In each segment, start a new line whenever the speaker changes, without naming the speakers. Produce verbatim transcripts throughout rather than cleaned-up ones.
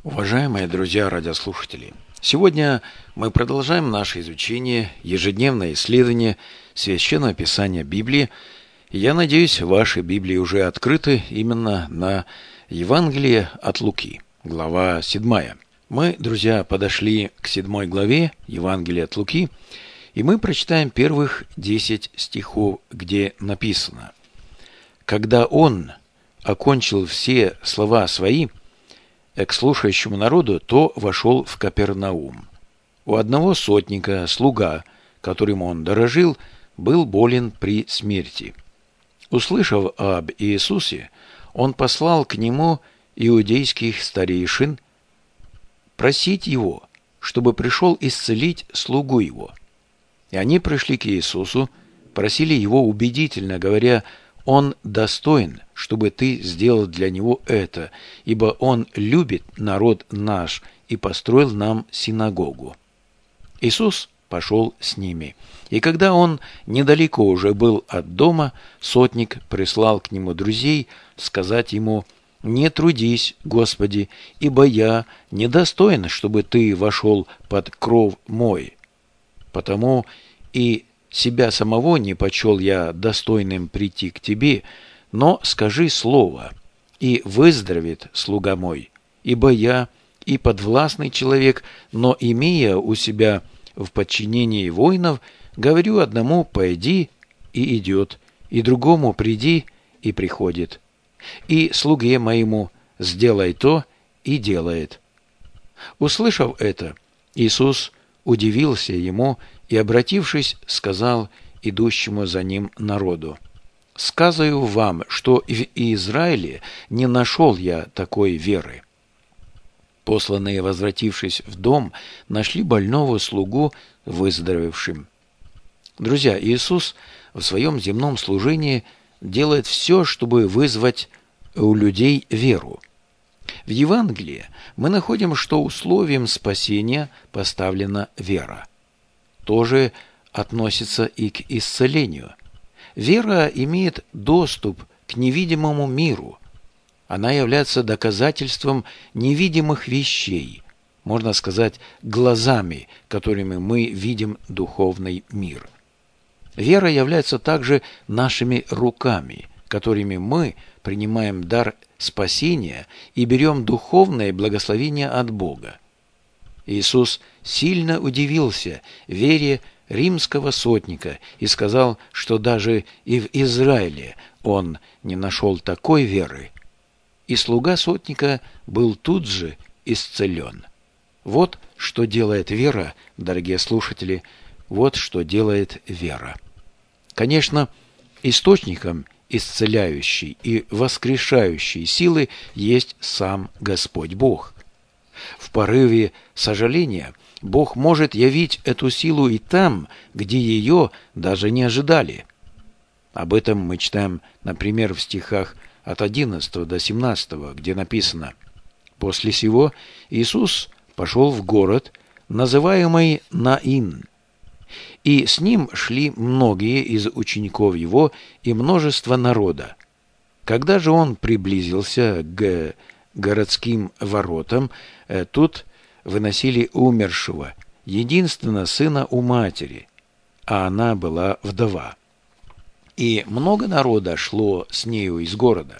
Уважаемые друзья радиослушатели, сегодня мы продолжаем наше изучение, ежедневное исследование Священного Писания Библии. Я надеюсь, ваши Библии уже открыты именно на Евангелие от Луки, глава седьмая. Мы, друзья, подошли к седьмой главе Евангелия от Луки, и мы прочитаем первых десять стихов, где написано: «Когда он окончил все слова свои к слушающему народу, то вошел в Капернаум. У одного сотника слуга, которым он дорожил, был болен при смерти. Услышав об Иисусе, он послал к нему иудейских старейшин просить его, чтобы пришел исцелить слугу его. И они пришли к Иисусу, просили его убедительно, говоря: «Он достоин, чтобы ты сделал для него это, ибо он любит народ наш и построил нам синагогу». Иисус пошел с ними. И когда он недалеко уже был от дома, сотник прислал к нему друзей сказать ему: «Не трудись, Господи, ибо я недостоин, чтобы ты вошел под кров мой. Потому и себя самого не почел я достойным прийти к тебе, но скажи слово, и выздоровеет слуга мой, ибо я и подвластный человек, но, имея у себя в подчинении воинов, говорю одному: пойди, и идет, и другому: приди, и приходит, и слуге моему: сделай то, и делает». Услышав это, Иисус удивился ему и, обратившись, сказал идущему за ним народу: «Сказываю вам, что в Израиле не нашел я такой веры». Посланные, возвратившись в дом, нашли больного слугу выздоровевшим. Друзья, Иисус в своем земном служении делает все, чтобы вызвать у людей веру. В Евангелии мы находим, что условием спасения поставлена вера. Тоже относится и к исцелению. Вера имеет доступ к невидимому миру. Она является доказательством невидимых вещей, можно сказать, глазами, которыми мы видим духовный мир. Вера является также нашими руками, которыми мы принимаем дар спасения и берем духовное благословение от Бога. Иисус сильно удивился вере римского сотника и сказал, что даже и в Израиле он не нашел такой веры. И слуга сотника был тут же исцелен. Вот что делает вера, дорогие слушатели, вот что делает вера. Конечно, источником исцеляющей и воскрешающей силы есть сам Господь Бог. В порыве сожаления Бог может явить эту силу и там, где ее даже не ожидали. Об этом мы читаем, например, в стихах от одиннадцатого до семнадцатого, где написано: «После сего Иисус пошел в город, называемый Наин, и с ним шли многие из учеников его и множество народа. Когда же он приблизился к городским воротам, тут выносили умершего, единственно сына у матери, а она была вдова. И много народа шло с нею из города.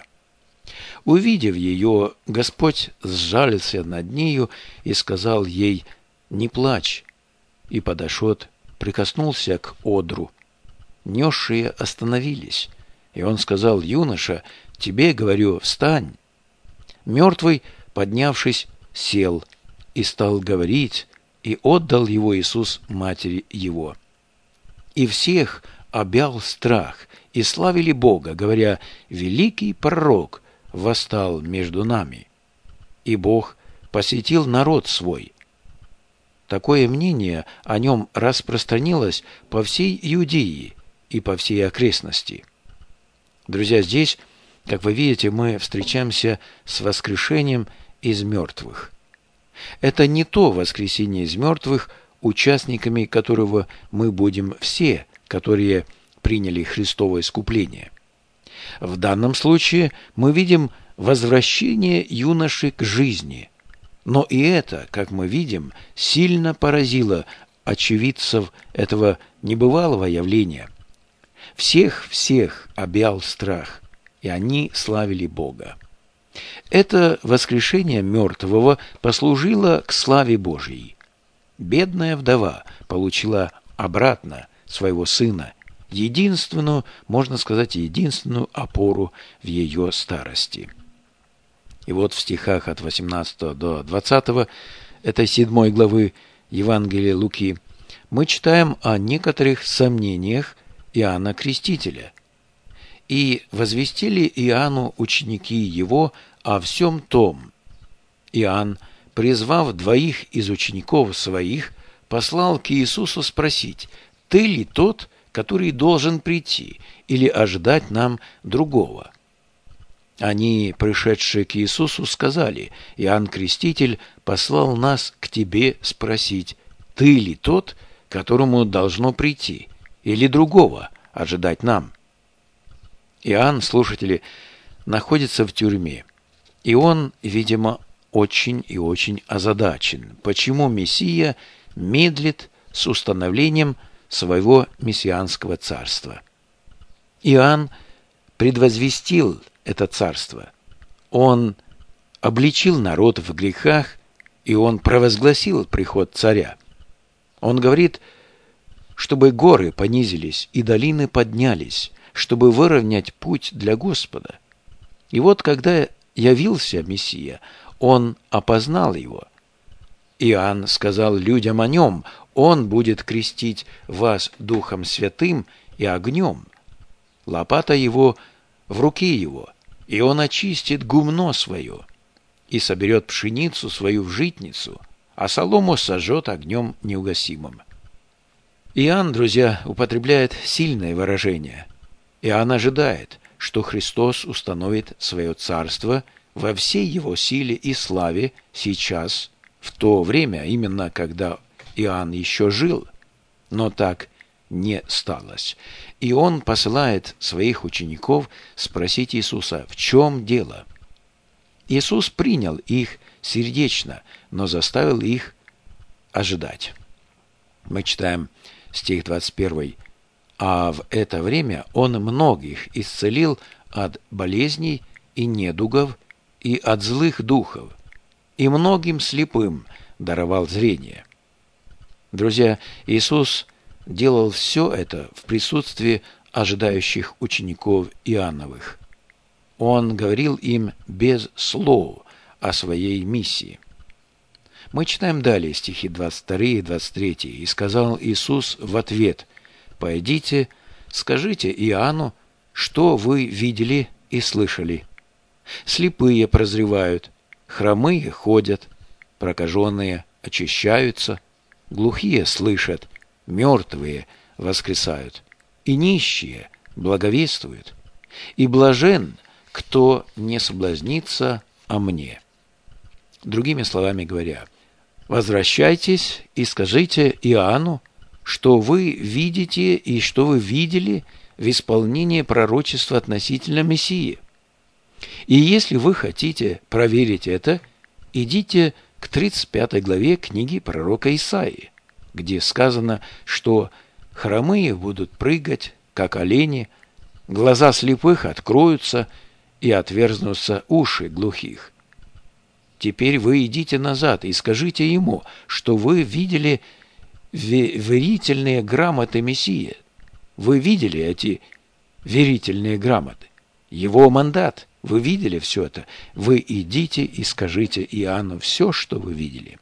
Увидев ее, Господь сжалился над нею и сказал ей: не плачь. И подошел, прикоснулся к одру. Несшие остановились, и он сказал: юноша, тебе говорю, встань. Мертвый, поднявшись, сел и стал говорить, и отдал его Иисус матери его. И всех обял страх, и славили Бога, говоря: великий пророк восстал между нами, и Бог посетил народ свой. Такое мнение о нем распространилось по всей Иудее и по всей окрестности. Друзья, здесь, как вы видите, мы встречаемся с воскрешением из мертвых. Это не то воскресение из мертвых, участниками которого мы будем все, которые приняли Христово искупление. В данном случае мы видим возвращение юноши к жизни. Но и это, как мы видим, сильно поразило очевидцев этого небывалого явления. Всех-всех объял страх, и они славили Бога. Это воскрешение мертвого послужило к славе Божией. Бедная вдова получила обратно своего сына, единственную, можно сказать, единственную опору в ее старости. И вот в стихах от восемнадцатого до двадцатого этой седьмой главы Евангелия Луки мы читаем о некоторых сомнениях Иоанна Крестителя. «И возвестили Иоанну ученики его о всем том. Иоанн, призвав двоих из учеников своих, послал к Иисусу спросить: «Ты ли тот, который должен прийти, или ожидать нам другого?» Они, пришедшие к Иисусу, сказали: «Иоанн Креститель послал нас к тебе спросить: ты ли тот, которому должно прийти, или другого ожидать нам?» Иоанн, слушатели, находится в тюрьме, и он, видимо, очень и очень озадачен, почему Мессия медлит с установлением своего мессианского царства. Иоанн предвозвестил это царство. Он обличил народ в грехах, и он провозгласил приход царя. Он говорит, чтобы горы понизились и долины поднялись, чтобы выровнять путь для Господа. И вот, когда явился Мессия, он опознал его. Иоанн сказал людям о нем: «Он будет крестить вас Духом Святым и огнем. Лопата его в руке его, и он очистит гумно свое, и соберет пшеницу свою в житницу, а солому сожжет огнем неугасимым». Иоанн, друзья, употребляет сильное выражение. Иоанн ожидает, что Христос установит свое царство во всей его силе и славе сейчас, в то время, именно когда Иоанн еще жил, но так не сталось. И он посылает своих учеников спросить Иисуса, в чем дело. Иисус принял их сердечно, но заставил их ожидать. Мы читаем стих двадцать первый. «А в это время он многих исцелил от болезней и недугов и от злых духов, и многим слепым даровал зрение». Друзья, Иисус делал все это в присутствии ожидающих учеников Иоанновых. Он говорил им без слов о своей миссии. Мы читаем далее стихи двадцать два и двадцать три. «И сказал Иисус в ответ: пойдите, скажите Иоанну, что вы видели и слышали. Слепые прозревают, хромые ходят, прокаженные очищаются, глухие слышат, мертвые воскресают, и нищие благовествуют. И блажен, кто не соблазнится о мне». Другими словами говоря, возвращайтесь и скажите Иоанну, что вы видите и что вы видели в исполнении пророчества относительно Мессии. И если вы хотите проверить это, идите к тридцать пятой главе книги пророка Исаии, где сказано, что хромые будут прыгать, как олени, глаза слепых откроются и отверзнутся уши глухих. Теперь вы идите назад и скажите ему, что вы видели верительные грамоты Мессии. Вы видели эти верительные грамоты. Его мандат. Вы видели все это. Вы идите и скажите Иоанну все, что вы видели.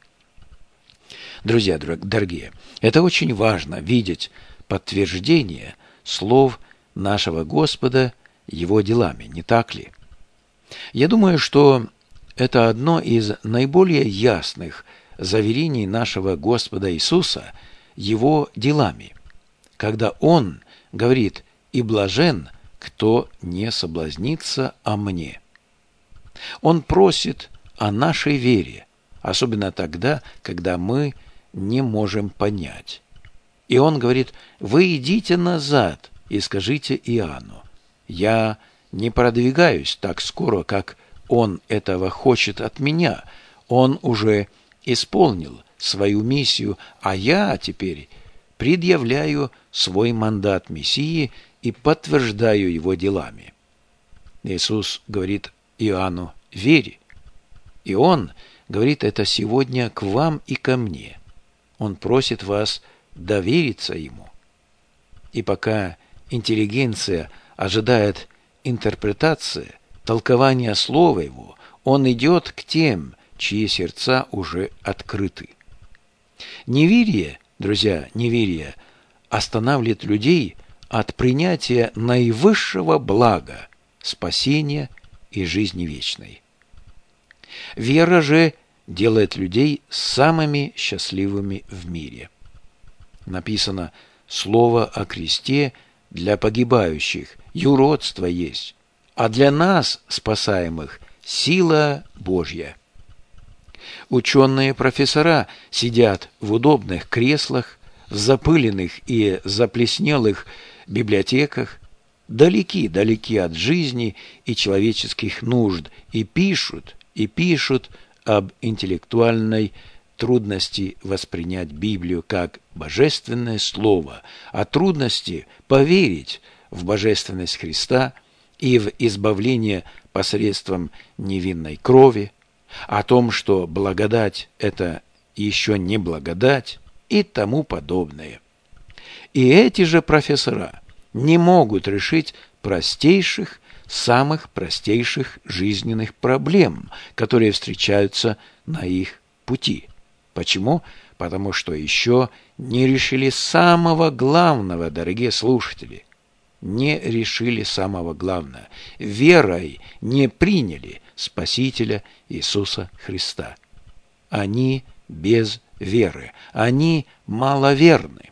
Друзья дорогие, это очень важно видеть подтверждение слов нашего Господа Его делами, не так ли? Я думаю, что это одно из наиболее ясных заверений нашего Господа Иисуса Его делами, когда Он говорит: «И блажен, кто не соблазнится о мне». Он просит о нашей вере, особенно тогда, когда мы не можем понять. И Он говорит: «Вы идите назад и скажите Иоанну». Я не продвигаюсь так скоро, как Он этого хочет от меня. Он уже исполнил свою миссию, а я теперь предъявляю свой мандат Мессии и подтверждаю его делами. Иисус говорит Иоанну: «Верь». И Он говорит это сегодня к вам и ко мне. Он просит вас довериться Ему. И пока интеллигенция ожидает интерпретации, толкования слова Его, Он идет к тем, чьи сердца уже открыты. Неверие, друзья, неверие останавливает людей от принятия наивысшего блага – спасения и жизни вечной. Вера же делает людей самыми счастливыми в мире. Написано: «Слово о кресте для погибающих юродство есть, а для нас, спасаемых, сила Божья». Ученые-профессора сидят в удобных креслах, в запыленных и заплеснелых библиотеках, далеки-далеки от жизни и человеческих нужд, и пишут, и пишут об интеллектуальной трудности воспринять Библию как божественное слово, о трудности поверить в божественность Христа и в избавление посредством невинной крови, о том, что благодать – это еще не благодать и тому подобное. И эти же профессора не могут решить простейших, самых простейших жизненных проблем, которые встречаются на их пути. Почему? Потому что еще не решили самого главного, дорогие слушатели. Не решили самого главного. Верой не приняли Спасителя Иисуса Христа. Они без веры. Они маловерны.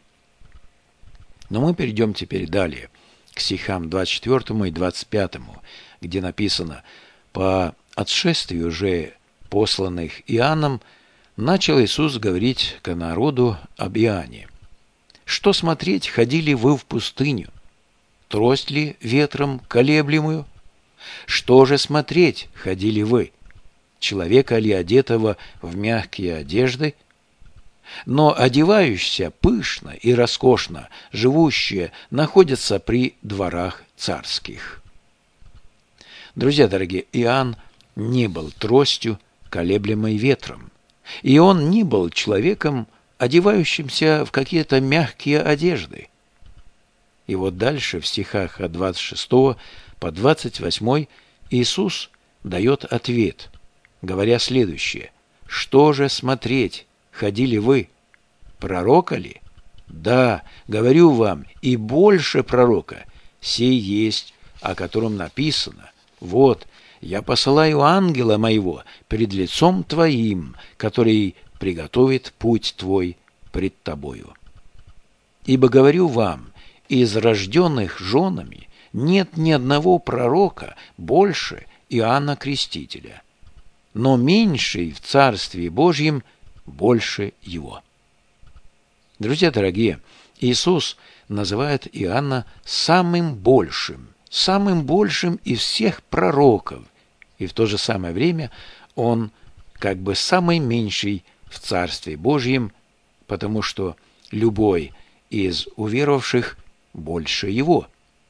Но мы перейдем теперь далее, к стихам двадцать четвёртому и двадцать пятому, где написано: «По отшествию же посланных Иоанном начал Иисус говорить к народу об Иоанне. Что смотреть ходили вы в пустыню? Трость ли ветром колеблемую? Что же смотреть ходили вы? Человека ли одетого в мягкие одежды? Но одевающиеся пышно и роскошно, живущие, находятся при дворах царских». Друзья дорогие, Иоанн не был тростью, колеблемой ветром, и он не был человеком, одевающимся в какие-то мягкие одежды. И вот дальше, в стихах от двадцать шестого по двадцать восьмой, Иисус дает ответ, говоря следующее: «Что же смотреть ходили вы? Пророка ли? Да, говорю вам, и больше пророка. Сей есть, о котором написано: вот, я посылаю ангела моего пред лицом твоим, который приготовит путь твой пред тобою. Ибо говорю вам, из рожденных женами нет ни одного пророка больше Иоанна Крестителя, но меньший в Царстве Божьем больше его». Друзья дорогие, Иисус называет Иоанна самым большим, самым большим из всех пророков, и в то же самое время он как бы самый меньший в Царстве Божьем, потому что любой из уверовавших больше его.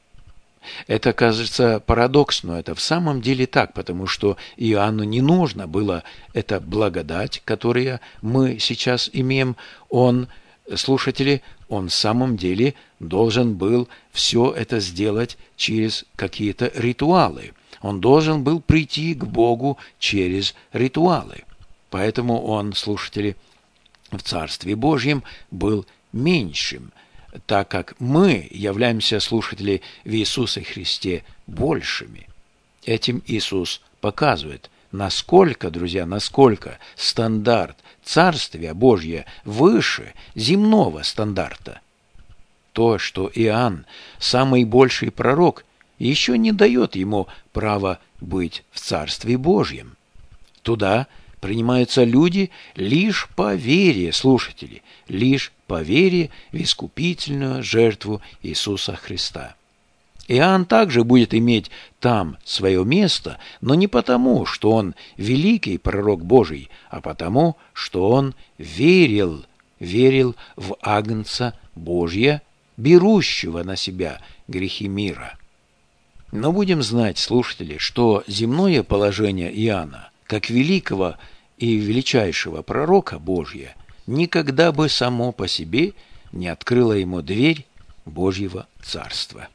Это кажется парадокс, но это в самом деле так, потому что Иоанну не нужно было эта благодать, которую мы сейчас имеем. Он, слушатели, он в самом деле должен был все это сделать через какие-то ритуалы. Он должен был прийти к Богу через ритуалы. Поэтому он, слушатели, в Царстве Божьем был меньшим, так как мы являемся, слушатели, в Иисусе Христе большими. Этим Иисус показывает, насколько, друзья, насколько стандарт Царствия Божьего выше земного стандарта. То, что Иоанн, самый больший пророк, еще не дает ему права быть в Царстве Божьем. Туда принимаются люди лишь по вере, слушатели, лишь по вере в искупительную жертву Иисуса Христа. Иоанн также будет иметь там свое место, но не потому, что он великий пророк Божий, а потому, что он верил, верил в Агнца Божия, берущего на себя грехи мира. Но будем знать, слушатели, что земное положение Иоанна, как великого и величайшего пророка Божия, никогда бы само по себе не открыло ему дверь Божьего Царства.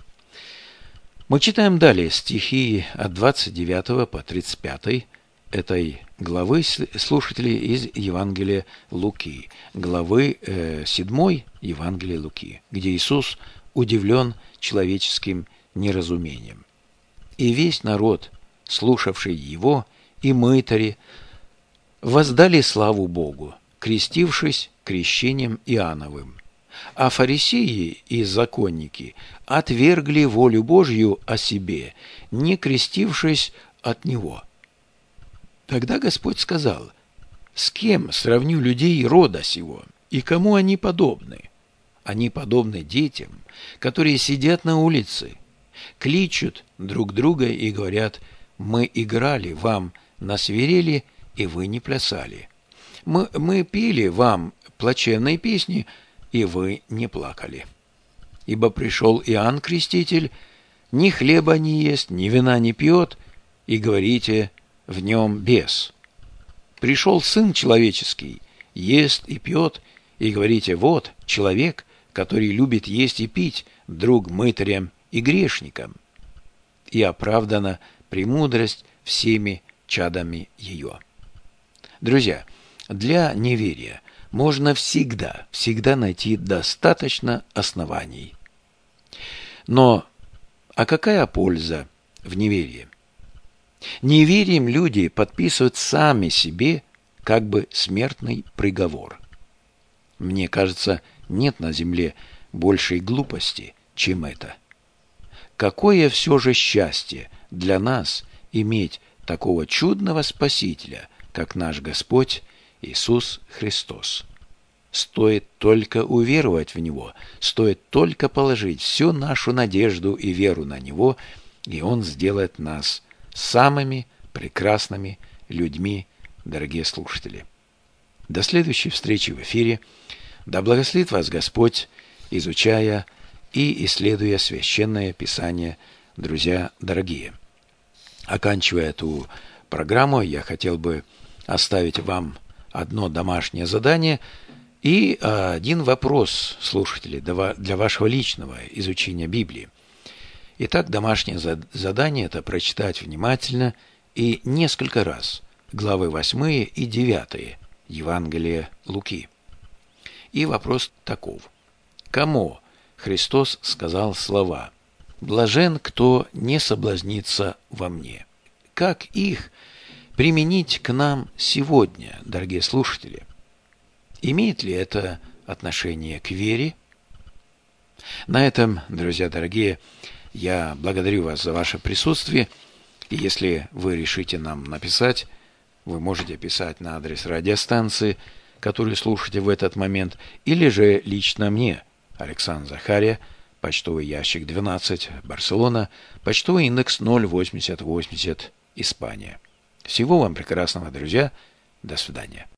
Мы читаем далее стихи от двадцать девятого по тридцать пятый этой главы, слушатели, из Евангелия Луки, главы э, седьмой Евангелия Луки, где Иисус удивлен человеческим неразумением. «И весь народ, слушавший его, и мытари, воздали славу Богу, крестившись крещением Иоанновым. А фарисеи и законники отвергли волю Божью о себе, не крестившись от Него». Тогда Господь сказал: «С кем сравню людей рода сего, и кому они подобны? Они подобны детям, которые сидят на улице, кличут друг друга и говорят: мы играли вам на свирели, и вы не плясали. Мы, мы пели вам плачевные песни, и вы не плакали. Ибо пришел Иоанн Креститель, ни хлеба не ест, ни вина не пьет, и говорите: в нем бес. Пришел Сын Человеческий, ест и пьет, и говорите: вот человек, который любит есть и пить, друг мытарям и грешникам. И оправдана премудрость всеми чадами ее». Друзья, для неверия можно всегда, всегда найти достаточно оснований. Но а какая польза в неверии? Неверием люди подписывают сами себе как бы смертный приговор. Мне кажется, нет на земле большей глупости, чем это. Какое все же счастье для нас иметь такого чудного Спасителя, как наш Господь Иисус Христос. Стоит только уверовать в Него, стоит только положить всю нашу надежду и веру на Него, и Он сделает нас самыми прекрасными людьми, дорогие слушатели. До следующей встречи в эфире. Да благословит вас Господь, изучая и исследуя Священное Писание, друзья дорогие. Оканчивая эту программу, я хотел бы оставить вам одно домашнее задание и один вопрос, слушатели, для вашего личного изучения Библии. Итак, домашнее задание – это прочитать внимательно и несколько раз главы восьмые и девятые Евангелия Луки. И вопрос таков: кому Христос сказал слова: «Блажен, кто не соблазнится во мне»? Как их применить к нам сегодня, дорогие слушатели? Имеет ли это отношение к вере? На этом, друзья дорогие, я благодарю вас за ваше присутствие. И если вы решите нам написать, вы можете писать на адрес радиостанции, которую слушаете в этот момент, или же лично мне, Александр Захария, почтовый ящик двенадцать, Барселона, почтовый индекс ноль восемьдесят восемьдесят, Испания. Всего вам прекрасного, друзья. До свидания.